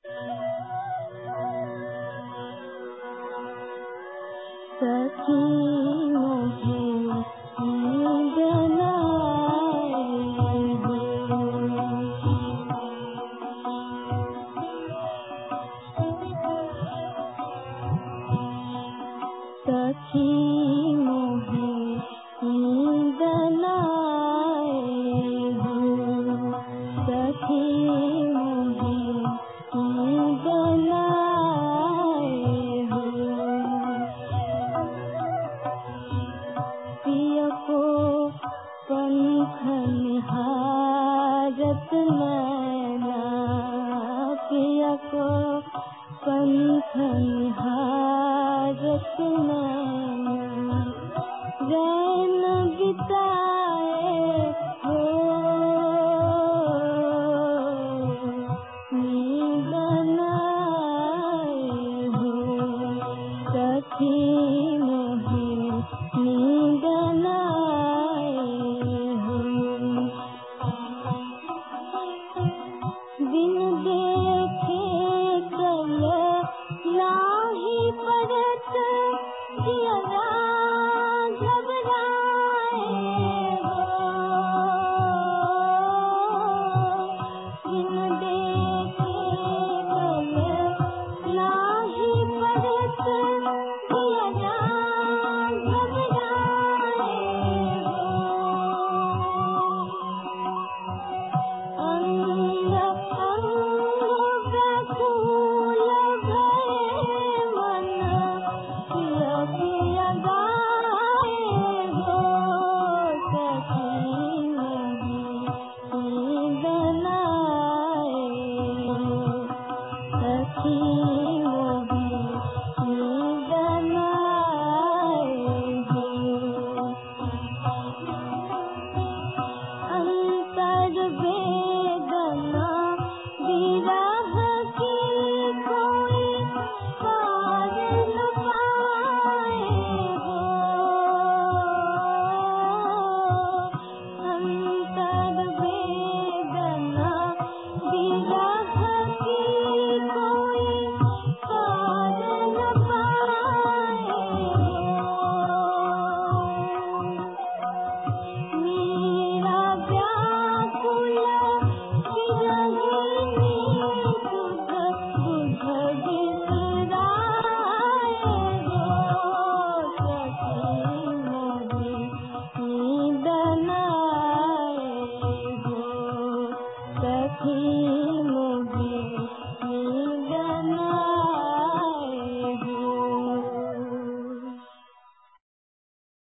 सखी मुझे नींद न आए हो, सखी मुझे नींद न आए हो, सखी मुझे नींद न आए हो। पिया को पंख निहारत नैना, पिया को पंख निहारत नैना, रैन बिताए हो, नींद न आए हो, सखी मुझे नींद न आए हो। बिन दे